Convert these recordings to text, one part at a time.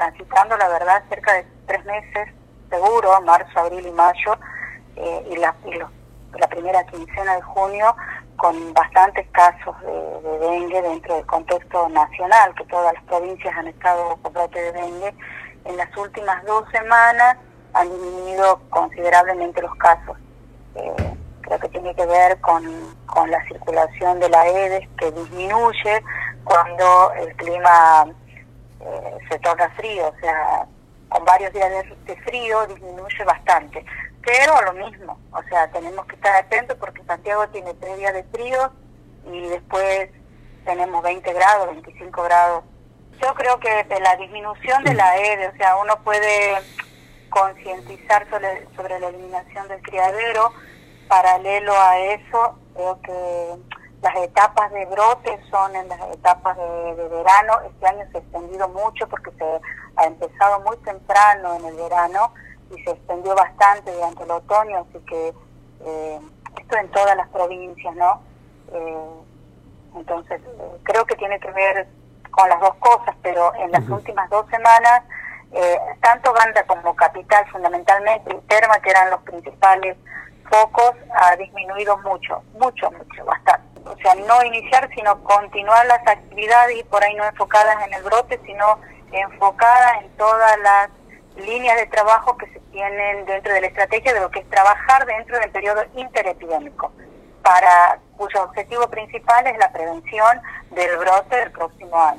transitando, la verdad, cerca de 3 meses, seguro, marzo, abril y mayo, y la primera quincena de junio, con bastantes casos de dengue dentro del contexto nacional, que todas las provincias han estado con brote de dengue. En las últimas 2 semanas han disminuido considerablemente los casos. Creo que tiene que ver con la circulación de la Aedes, que disminuye cuando el clima se torna frío, o sea, con varios días de frío disminuye bastante. Pero lo mismo, o sea, tenemos que estar atentos porque Santiago tiene 3 días de frío y después tenemos 20 grados, 25 grados. Yo creo que de la disminución de la Aedes, o sea, uno puede concientizar sobre la eliminación del criadero. Paralelo a eso, creo que las etapas de brote son en las etapas de verano. Este año se ha extendido mucho porque se ha empezado muy temprano en el verano y se extendió bastante durante el otoño, así que esto en todas las provincias, ¿no? Entonces, creo que tiene que ver con las dos cosas, pero en las últimas 2 semanas, tanto Banda como Capital, fundamentalmente, y Terma, que eran los principales focos, ha disminuido mucho, bastante. O sea, no iniciar, sino continuar las actividades y por ahí no enfocadas en el brote, sino enfocadas en todas las líneas de trabajo que se tienen dentro de la estrategia de lo que es trabajar dentro del periodo interepidémico, cuyo objetivo principal es la prevención del brote del próximo año.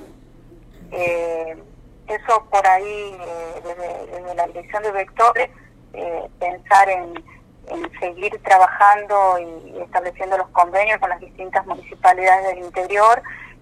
Eso por ahí, desde la dirección de vectores, pensar en seguir trabajando y estableciendo los convenios con las distintas municipalidades del interior